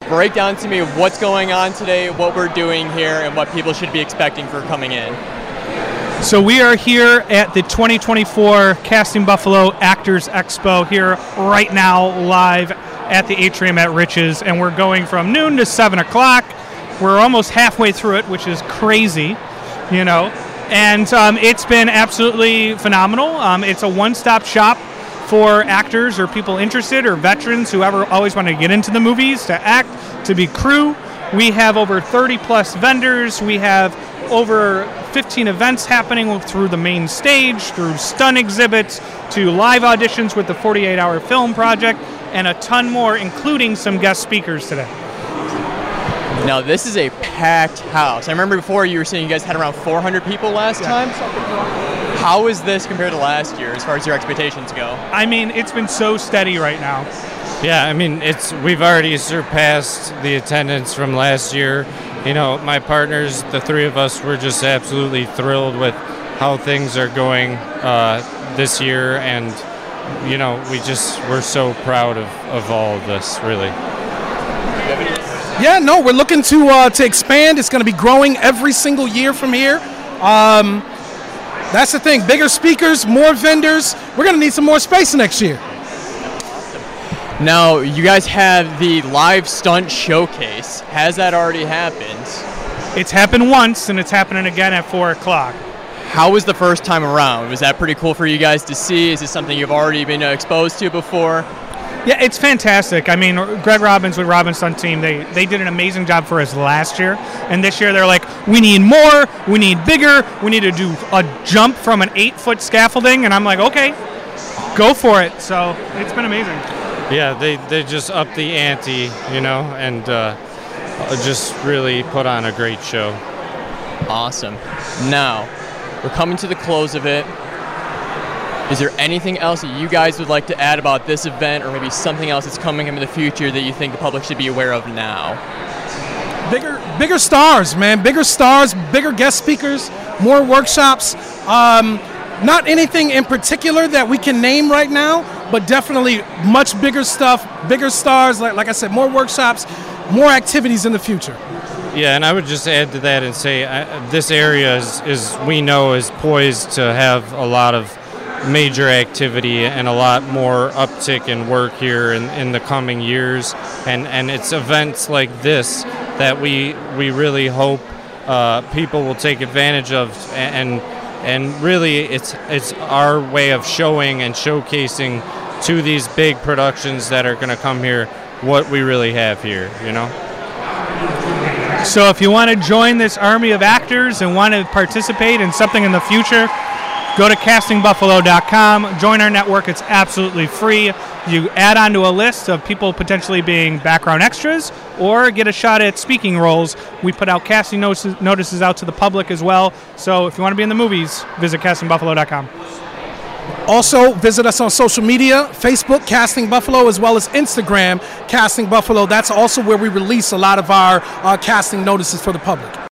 break down to me what's going on today, what we're doing here, and what people should be expecting for coming in. So we are here at the 2024 Casting Buffalo Actors Expo here right now, live at the atrium at Riches, and we're going from noon to 7 o'clock. We're almost halfway through it, which is crazy, and it's been absolutely phenomenal. It's a one-stop shop for actors or people interested or veterans who always want to get into the movies, to act, to be crew. We have over 30-plus vendors. We have over 15 events happening through the main stage, through stunt exhibits, to live auditions with the 48-hour film project, and a ton more, including some guest speakers today. Now, this is a packed house. I remember before you were saying you guys had around 400 people last time. How is this compared to last year as far as your expectations go? I mean, it's been so steady right now. Yeah, I mean, we've already surpassed the attendance from last year. My partners, the three of us, were just absolutely thrilled with how things are going this year, and we're so proud of all of this, really. Yeah, no, we're looking to expand. It's going to be growing every single year from here. That's the thing. Bigger speakers, more vendors. We're going to need some more space next year. Now, you guys have the live stunt showcase. Has that already happened? It's happened once, and it's happening again at 4 o'clock. How was the first time around? Was that pretty cool for you guys to see? Is this something you've already been exposed to before? Yeah, it's fantastic. I mean, Greg Robbins with Robbins Stunt Team, they did an amazing job for us last year. And this year they're like, we need more, we need bigger, we need to do a jump from an 8-foot scaffolding. And I'm like, okay, go for it. So it's been amazing. Yeah, they just upped the ante, and just really put on a great show. Awesome. Now, we're coming to the close of it. Is there anything else that you guys would like to add about this event, or maybe something else that's coming in the future that you think the public should be aware of now? Bigger stars, man. Bigger stars, bigger guest speakers, more workshops. Not anything in particular that we can name right now, but definitely much bigger stuff, bigger stars. Like I said, more workshops, more activities in the future. Yeah, and I would just add to that and say this area we know is poised to have a lot of major activity and a lot more uptick in work here in the coming years, and it's events like this that we really hope people will take advantage of, and really it's our way of showing and showcasing to these big productions that are going to come here what we really have here, So if you want to join this army of actors and want to participate in something in the future, go to castingbuffalo.com, join our network. It's absolutely free. You add onto a list of people potentially being background extras or get a shot at speaking roles. We put out casting notices out to the public as well. So if you want to be in the movies, visit castingbuffalo.com. Also, visit us on social media, Facebook, Casting Buffalo, as well as Instagram, Casting Buffalo. That's also where we release a lot of our casting notices for the public.